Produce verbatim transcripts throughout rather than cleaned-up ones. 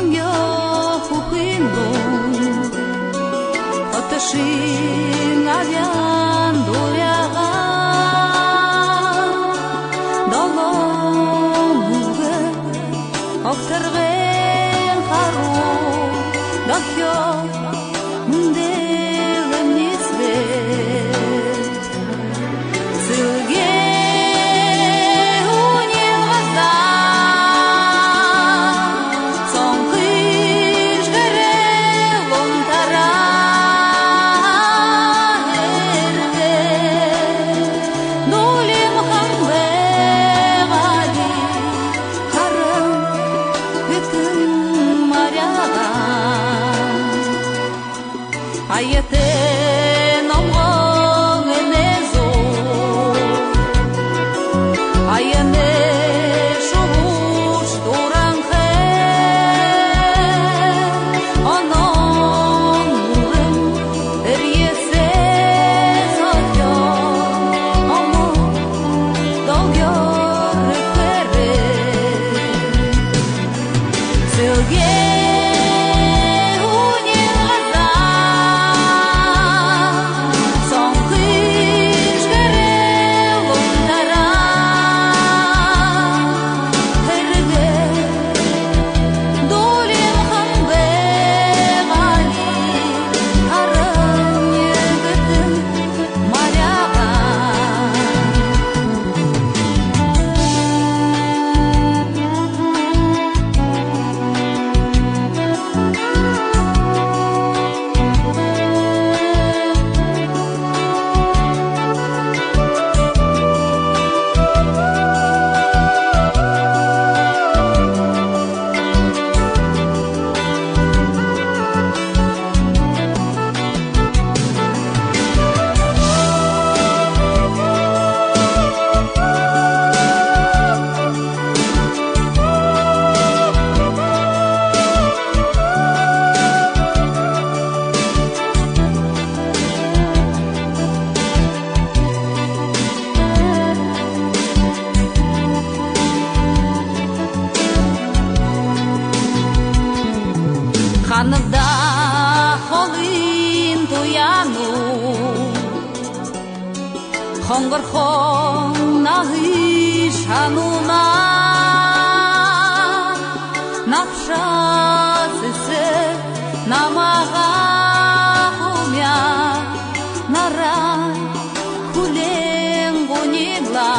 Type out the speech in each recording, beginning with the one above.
Mangyo hukinun Otashing avyan doyaga Dolonge Oktergen haru Dakyo Mundelen nizbe Silge Ayete nomong enezo Ayane shubush duranghe Onon murem eryese zotyo Omo dolgyo repere Silge Hanıda holin tuyanu Hongar hon nahish hanuna Nafsha sese namaga humya Nara kulen gunigla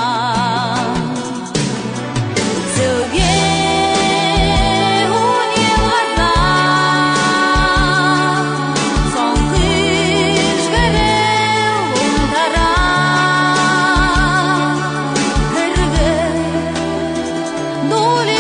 No